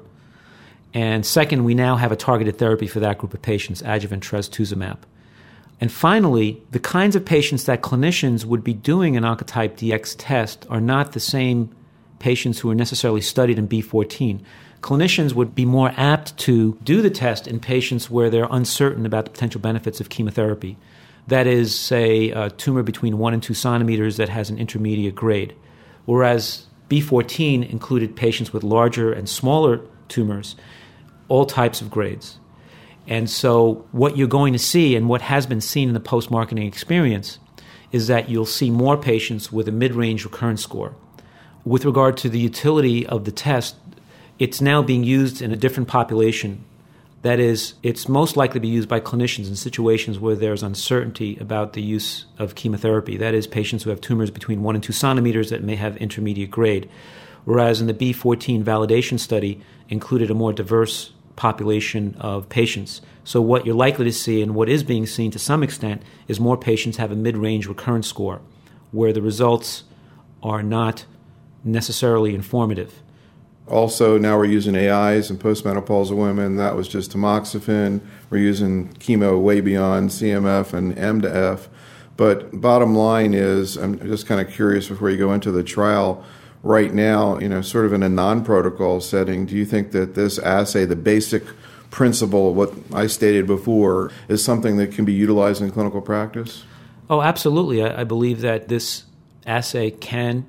S2: And second, we now have a targeted therapy for that group of patients, adjuvant trastuzumab. And finally, the kinds of patients that clinicians would be doing an Oncotype D X test are not the same patients who are necessarily studied in B fourteen. Clinicians would be more apt to do the test in patients where they're uncertain about the potential benefits of chemotherapy. That is, say, a tumor between one and two centimeters that has an intermediate grade. Whereas B fourteen included patients with larger and smaller tumors, all types of grades. And so what you're going to see, and what has been seen in the post-marketing experience, is that you'll see more patients with a mid-range recurrence score. With regard to the utility of the test, it's now being used in a different population. That is, it's most likely to be used by clinicians in situations where there's uncertainty about the use of chemotherapy. That is, patients who have tumors between one and two centimeters that may have intermediate grade. Whereas in the B fourteen validation study included a more diverse population of patients. So what you're likely to see, and what is being seen to some extent, is more patients have a mid-range recurrence score, where the results are not necessarily informative.
S1: Also, now we're using A Is in postmenopausal women. That was just tamoxifen. We're using chemo way beyond C M F and M to F. But bottom line is, I'm just kind of curious before you go into the trial, right now, you know, sort of in a non-protocol setting, do you think that this assay, the basic principle, what I stated before, is something that can be utilized in clinical practice?
S2: Oh, absolutely. I, I believe that this assay can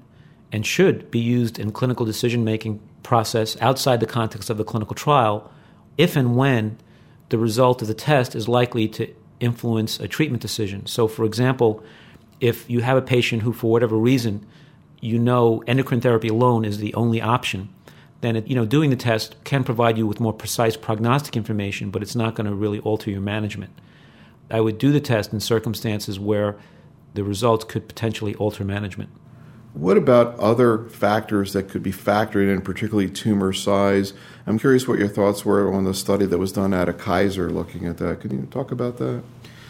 S2: and should be used in clinical decision-making process outside the context of the clinical trial if and when the result of the test is likely to influence a treatment decision. So, for example, if you have a patient who, for whatever reason, you know endocrine therapy alone is the only option, then it, you know doing the test can provide you with more precise prognostic information, but it's not going to really alter your management. I would do the test in circumstances where the results could potentially alter management.
S1: What about other factors that could be factored in, particularly tumor size? I'm curious what your thoughts were on the study that was done out of Kaiser looking at that. Can you talk about that?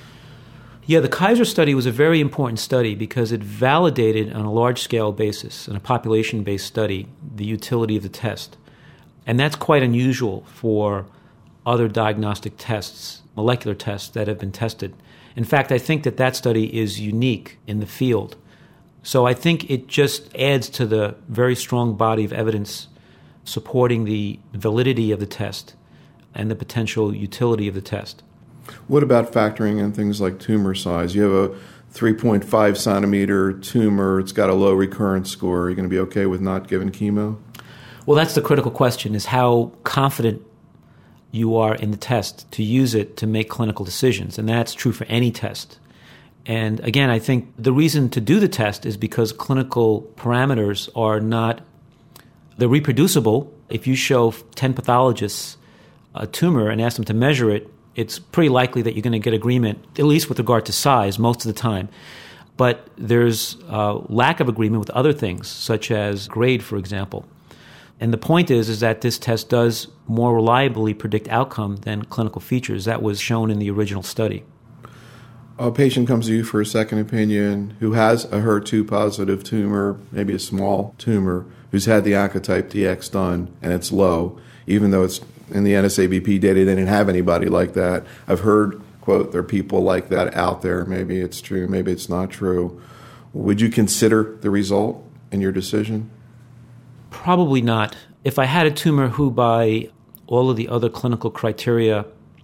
S2: Yeah, the Kaiser study was a very important study because it validated on a large-scale basis, in a population-based study, the utility of the test. And that's quite unusual for other diagnostic tests, molecular tests that have been tested. In fact, I think that that study is unique in the field. So I think it just adds to the very strong body of evidence supporting the validity of the test and the potential utility of the test.
S1: What about factoring in things like tumor size? You have a three point five centimeter tumor. It's got a low recurrence score. Are you going to be okay with not giving chemo?
S2: Well, that's the critical question, is how confident you are in the test to use it to make clinical decisions. And that's true for any test. And again, I think the reason to do the test is because clinical parameters are not, they're reproducible. If you show ten pathologists a tumor and ask them to measure it, it's pretty likely that you're going to get agreement, at least with regard to size, most of the time. But there's a lack of agreement with other things, such as grade, for example. And the point is, is that this test does more reliably predict outcome than clinical features. That was shown in the original study.
S1: A patient comes to you for a second opinion who has a H E R two positive tumor, maybe a small tumor, who's had the Oncotype D X done, and it's low, even though it's in the N S A B P data, they didn't have anybody like that. I've heard, quote, there are people like that out there. Maybe it's true, maybe it's not true. Would you consider the result in your decision?
S2: Probably not. If I had a tumor who, by all of the other clinical criteria,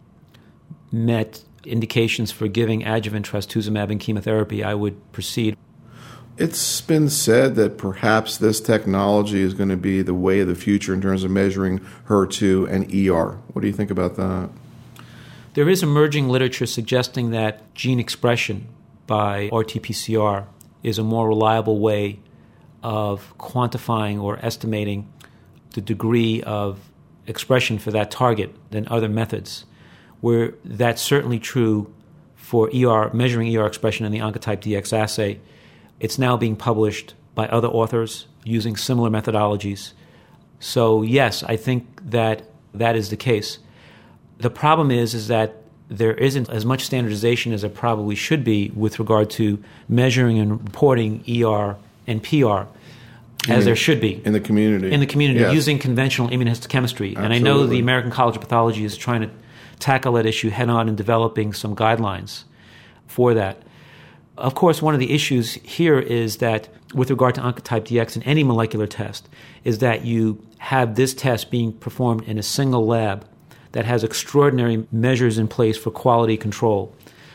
S2: met indications for giving adjuvant trastuzumab and chemotherapy, I would proceed.
S1: It's been said that perhaps this technology is going to be the way of the future in terms of measuring H E R two and E R. What do you think about that?
S2: There is emerging literature suggesting that gene expression by R T P C R is a more reliable way of quantifying or estimating the degree of expression for that target than other methods, where that's certainly true for E R, measuring E R expression in the Oncotype D X assay. It's now being published by other authors using similar methodologies. So yes, I think that that is the case. The problem is, is that there isn't as much standardization as there probably should be with regard to measuring and reporting E R and P R as
S1: mean,
S2: there should be.
S1: In the community.
S2: In the community,
S1: yes.
S2: Using conventional immunohistochemistry.
S1: Absolutely.
S2: And I know the American College of Pathology is trying to tackle that issue head-on and developing some guidelines for that. Of course, one of the issues here is that with regard to Oncotype D X in any molecular test is that you have this test being performed in a single lab that has extraordinary measures in place for quality control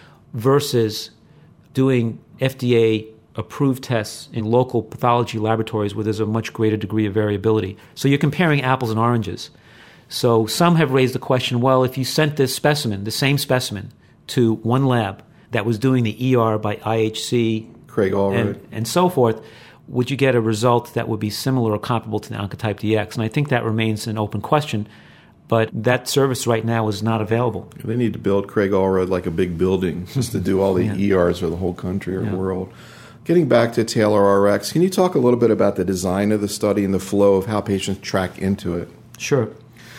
S2: versus doing F D A-approved tests in local pathology laboratories where there's a much greater degree of variability. So you're comparing apples and oranges. So some have raised the question, well, if you sent this specimen, the same specimen, to one lab that was doing the E R by I H C
S1: Craig Allred.
S2: and, and so forth, would you get a result that would be similar or comparable to the Oncotype D X? And I think that remains an open question, but that service right now is not available.
S1: They need to build Craig Allred like a big building just to do all the
S2: yeah.
S1: E Rs for the whole country or
S2: yeah.
S1: world. Getting back to TAILOR-R X, can you talk a little bit about the design of the study and the flow of how patients track into it?
S2: Sure.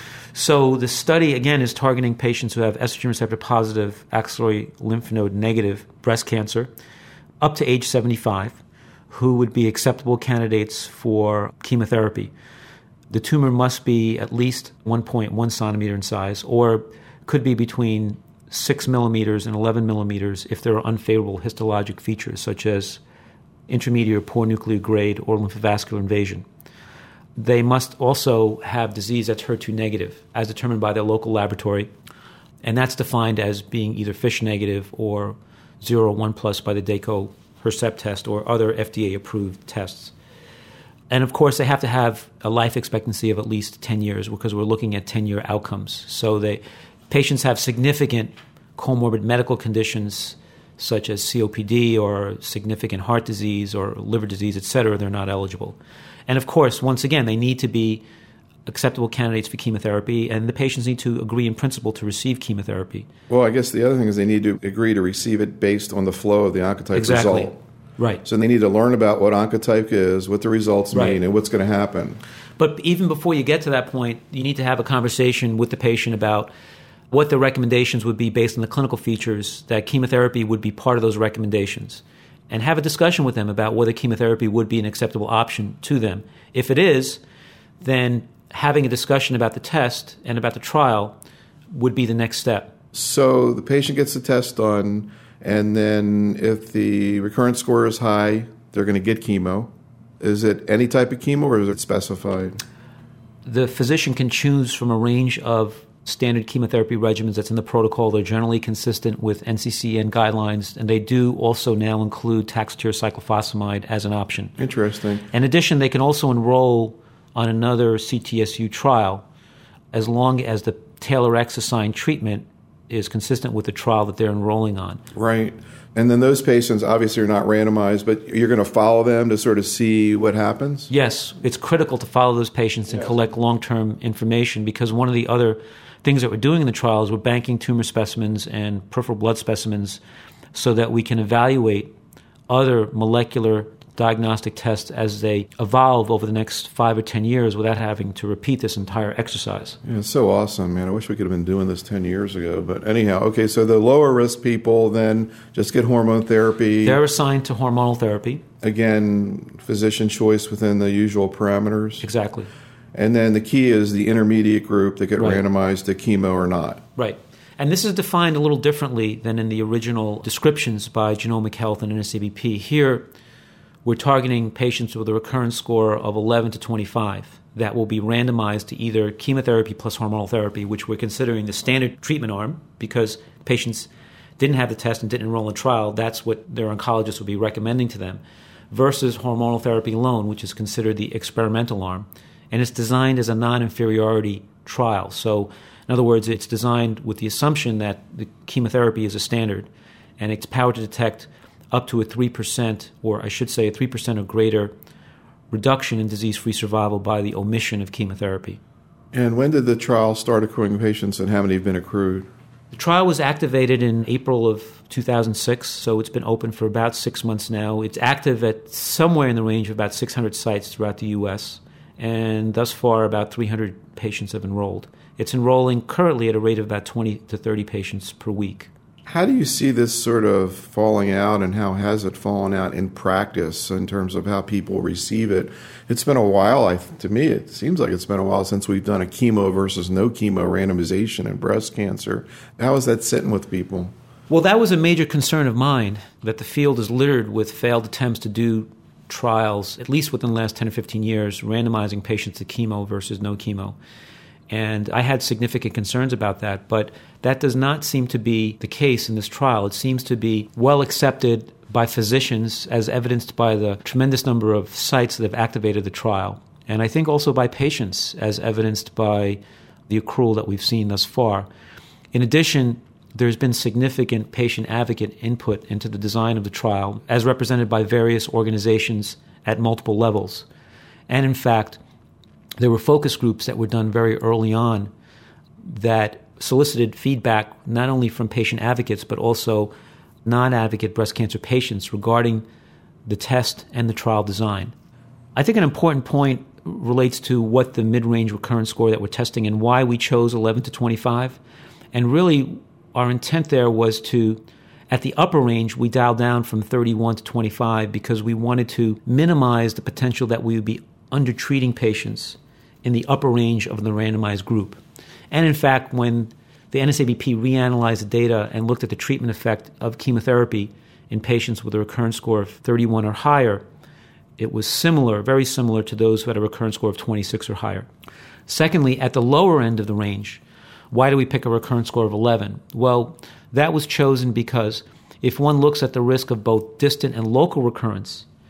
S2: So the study, again, is targeting patients who have estrogen receptor positive, axillary lymph node negative breast cancer up to age seventy-five, who would be acceptable candidates for chemotherapy. The tumor must be at least one point one centimeter in size, or could be between six millimeters and eleven millimeters if there are unfavorable histologic features, such as intermediate or poor nuclear grade or lymphovascular invasion. They must also have disease that's H E R two negative, as determined by their local laboratory, and that's defined as being either FISH negative or zero or one plus by the DACO Hercept test or other F D A-approved tests. And of course, they have to have a life expectancy of at least ten years because we're looking at ten-year outcomes. So they, patients have significant comorbid medical conditions such as C O P D or significant heart disease or liver disease, et cetera, they're not eligible. And of course, once again, they need to be acceptable candidates for chemotherapy, and the patients need to agree in principle to receive chemotherapy.
S1: Well, I guess the other thing is they need to agree to receive it based on the flow of the Oncotype
S2: exactly.
S1: result.
S2: Right.
S1: So they need to learn about what Oncotype is, what the results
S2: right.
S1: mean, and what's going to happen.
S2: But even before you get to that point, you need to have a conversation with the patient about what the recommendations would be based on the clinical features, that chemotherapy would be part of those recommendations, and have a discussion with them about whether chemotherapy would be an acceptable option to them. If it is, then having a discussion about the test and about the trial would be the next step.
S1: So the patient gets the test done, and then if the recurrence score is high, they're going to get chemo. Is it any type of chemo, or is it specified?
S2: The physician can choose from a range of standard chemotherapy regimens that's in the protocol. They're generally consistent with N C C N guidelines, and they do also now include Taxotere cyclophosphamide as an option.
S1: Interesting.
S2: In addition, they can also enroll on another C T S U trial as long as the TAILORx assigned treatment is consistent with the trial that they're enrolling on.
S1: Right. And then those patients obviously are not randomized, but you're going to follow them to sort of see what happens?
S2: Yes. It's critical to follow those patients and
S1: yes.
S2: collect long-term information, because one of the other things that we're doing in the trial is we're banking tumor specimens and peripheral blood specimens so that we can evaluate other molecular diagnostic tests as they evolve over the next five or ten years without having to repeat this entire exercise.
S1: Yeah, it's so awesome, man. I wish we could have been doing this ten years ago. But anyhow, okay, so the lower risk people then just get hormone therapy.
S2: They're assigned to hormonal therapy.
S1: Again, physician choice within the usual parameters.
S2: Exactly.
S1: And then the key is the intermediate group that get
S2: right.
S1: randomized to chemo or not.
S2: Right. And this is defined a little differently than in the original descriptions by Genomic Health and N S A B P. Here, we're targeting patients with a recurrence score of eleven to twenty-five that will be randomized to either chemotherapy plus hormonal therapy, which we're considering the standard treatment arm because patients didn't have the test and didn't enroll in a trial. That's what their oncologist would be recommending to them, versus hormonal therapy alone, which is considered the experimental arm. And it's designed as a non-inferiority trial. So, in other words, it's designed with the assumption that the chemotherapy is a standard, and it's powered to detect up to a three percent, or I should say a three percent or greater reduction in disease-free survival by the omission of chemotherapy.
S1: And when did the trial start accruing patients, and how many have been accrued?
S2: The trial was activated in April of two thousand six, so it's been open for about six months now. It's active at somewhere in the range of about six hundred sites throughout the U S, and thus far about three hundred patients have enrolled. It's enrolling currently at a rate of about twenty to thirty patients per week.
S1: How do you see this sort of falling out, and how has it fallen out in practice in terms of how people receive it? It's been a while, I, to me, it seems like it's been a while since we've done a chemo versus no chemo randomization in breast cancer. How is that sitting with people?
S2: Well, that was a major concern of mine, that the field is littered with failed attempts to do trials, at least within the last ten or fifteen years, randomizing patients to chemo versus no chemo. And I had significant concerns about that, but that does not seem to be the case in this trial. It seems to be well accepted by physicians, as evidenced by the tremendous number of sites that have activated the trial. And I think also by patients, as evidenced by the accrual that we've seen thus far. In addition, there's been significant patient advocate input into the design of the trial, as represented by various organizations at multiple levels. And in fact, there were focus groups that were done very early on that solicited feedback not only from patient advocates but also non-advocate breast cancer patients regarding the test and the trial design. I think an important point relates to what the mid-range recurrence score that we're testing and why we chose eleven to twenty-five. And really, our intent there was to, at the upper range, we dialed down from thirty-one to twenty-five because we wanted to minimize the potential that we would be undertreating patients in the upper range of the randomized group. And in fact, when the N S A B P reanalyzed the data and looked at the treatment effect of chemotherapy in patients with a recurrence score of thirty-one or higher, it was similar, very similar to those who had a recurrence score of twenty-six or higher. Secondly, at the lower end of the range, why do we pick a recurrence score of eleven? Well, that was chosen because if one looks at the risk of both distant and local recurrence,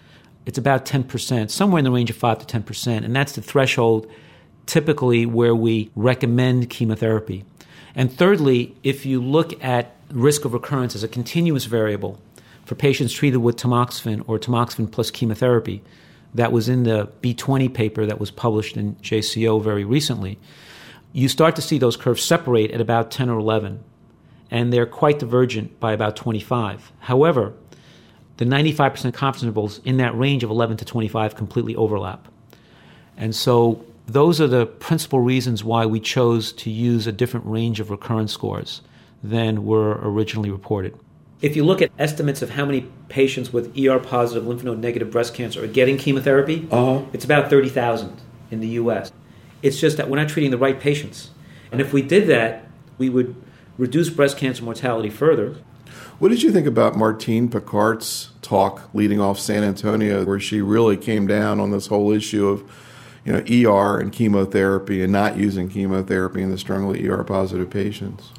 S2: it's about ten percent, somewhere in the range of five to ten percent. And that's the threshold typically where we recommend chemotherapy. And thirdly, if you look at risk of recurrence as a continuous variable for patients treated with tamoxifen or tamoxifen plus chemotherapy, that was in the B twenty paper that was published in J C O very recently, you start to see those curves separate at about ten or eleven, and they're quite divergent by about twenty-five. However, the ninety-five percent confidence intervals in that range of eleven to twenty-five completely overlap. And so those are the principal reasons why we chose to use a different range of recurrence scores than were originally reported. If you look at estimates of how many patients with E R-positive, lymph node negative breast cancer are getting chemotherapy, uh-huh. it's about thirty thousand in the U S. It's just that we're not treating the right patients. And if we did that, we would reduce breast cancer mortality further.
S1: What did you think about Martine Picard's talk leading off San Antonio, where she really came down on this whole issue of, you know, E R and chemotherapy and not using chemotherapy in the strongly E R-positive patients?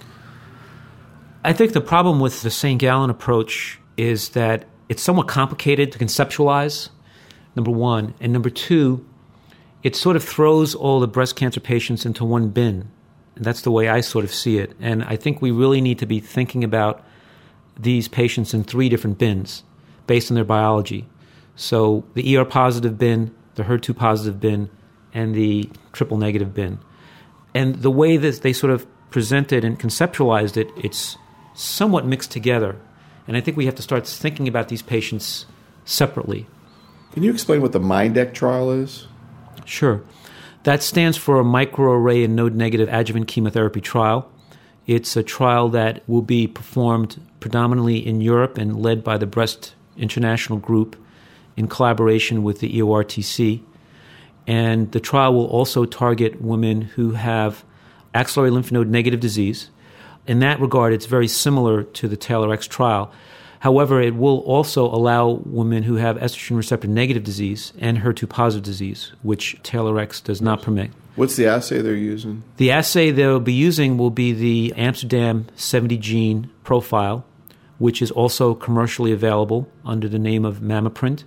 S2: I think the problem with the Saint Gallen approach is that it's somewhat complicated to conceptualize, number one. And number two, it sort of throws all the breast cancer patients into one bin. And that's the way I sort of see it. And I think we really need to be thinking about these patients in three different bins based on their biology. So the E R-positive bin, the H E R two positive bin, and the triple negative bin. And the way that they sort of presented and conceptualized it, it's somewhat mixed together. And I think we have to start thinking about these patients separately.
S1: Can you explain what the MINDEC trial is?
S2: Sure. That stands for a microarray and node-negative adjuvant chemotherapy trial. It's a trial that will be performed predominantly in Europe and led by the Breast International Group in collaboration with the E O R T C. And the trial will also target women who have axillary lymph node negative disease. In that regard, it's very similar to the TAILORx trial. However, it will also allow women who have estrogen receptor negative disease and H E R two positive disease, which TAILORx does not permit.
S1: What's the assay they're using?
S2: The assay they'll be using will be the Amsterdam seventy gene profile, which is also commercially available under the name of MammaPrint.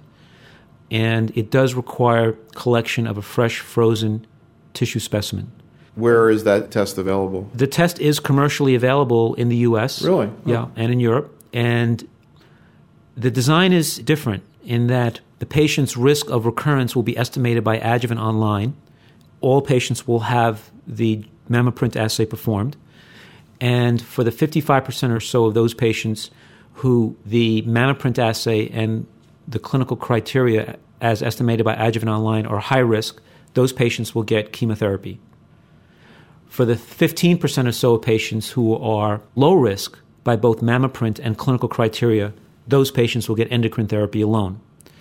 S2: And it does require collection of a fresh frozen tissue specimen.
S1: Where is that test available?
S2: The test is commercially available in the U S.
S1: Really?
S2: Yeah, and in Europe. And the design is different in that the patient's risk of recurrence will be estimated by Adjuvant Online. All patients will have the MammaPrint assay performed. And for the fifty-five percent or so of those patients who the MammaPrint assay and the clinical criteria as estimated by Adjuvant Online are high risk, those patients will get chemotherapy. For the fifteen percent or so of patients who are low risk by both MammaPrint and clinical criteria, those patients will get endocrine therapy alone.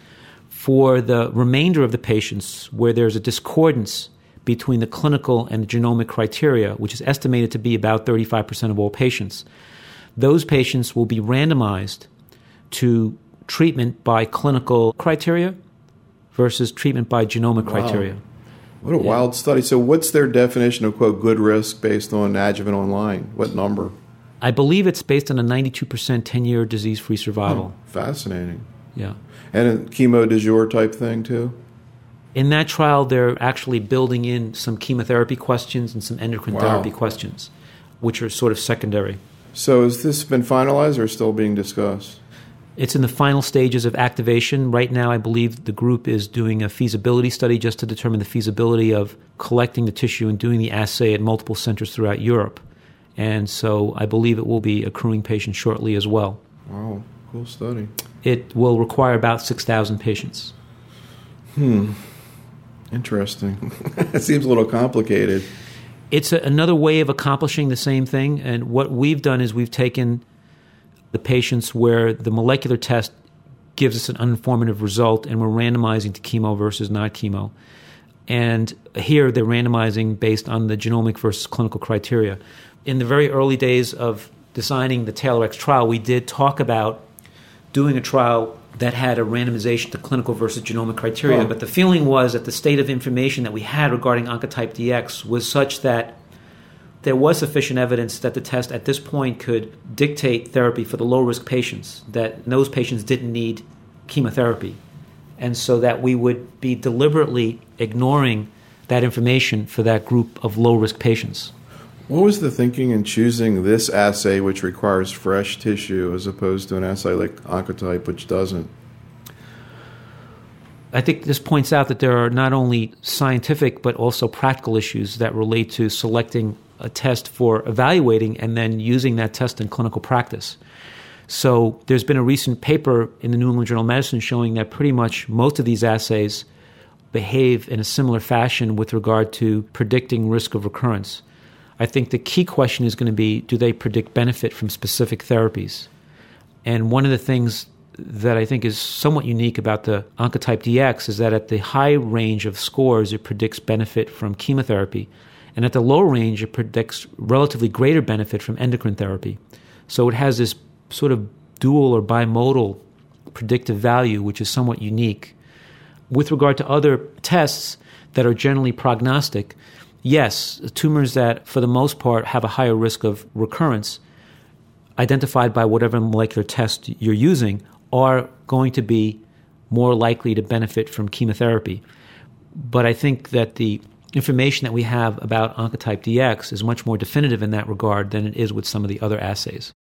S2: For the remainder of the patients where there's a discordance between the clinical and the genomic criteria, which is estimated to be about thirty-five percent of all patients, those patients will be randomized to treatment by clinical criteria versus treatment by genomic
S1: wow.
S2: criteria.
S1: What a yeah. wild study. So what's their definition of, quote, good risk based on Adjuvant Online? What number?
S2: I believe it's based on a ninety-two percent ten-year disease-free survival.
S1: Oh, fascinating.
S2: Yeah.
S1: And a chemo du jour type thing, too?
S2: In that trial, they're actually building in some chemotherapy questions and some endocrine
S1: wow.
S2: therapy questions, which are sort of secondary.
S1: So has this been finalized or still being discussed?
S2: It's in the final stages of activation. Right now, I believe the group is doing a feasibility study just to determine the feasibility of collecting the tissue and doing the assay at multiple centers throughout Europe. And so I believe it will be accruing patients shortly as well.
S1: Wow, cool study.
S2: It will require about six thousand patients.
S1: Hmm, interesting. It seems a little complicated.
S2: It's a, another way of accomplishing the same thing. And what we've done is we've taken the patients where the molecular test gives us an uninformative result and we're randomizing to chemo versus not chemo. And here they're randomizing based on the genomic versus clinical criteria. In the very early days of designing the TAILORx trial, we did talk about doing a trial that had a randomization to clinical versus genomic criteria. Oh. But the feeling was that the state of information that we had regarding Oncotype D X was such that there was sufficient evidence that the test at this point could dictate therapy for the low-risk patients, that those patients didn't need chemotherapy. And so that we would be deliberately ignoring that information for that group of low-risk patients.
S1: What was the thinking in choosing this assay, which requires fresh tissue, as opposed to an assay like Oncotype, which doesn't?
S2: I think this points out that there are not only scientific but also practical issues that relate to selecting a test for evaluating and then using that test in clinical practice. So there's been a recent paper in the New England Journal of Medicine showing that pretty much most of these assays behave in a similar fashion with regard to predicting risk of recurrence. I think the key question is going to be, do they predict benefit from specific therapies? And one of the things that I think is somewhat unique about the Oncotype D X is that at the high range of scores, it predicts benefit from chemotherapy. And at the low range, it predicts relatively greater benefit from endocrine therapy. So it has this sort of dual or bimodal predictive value, which is somewhat unique. With regard to other tests that are generally prognostic, yes, tumors that, for the most part, have a higher risk of recurrence, identified by whatever molecular test you're using, are going to be more likely to benefit from chemotherapy. But I think that the information that we have about Oncotype D X is much more definitive in that regard than it is with some of the other assays.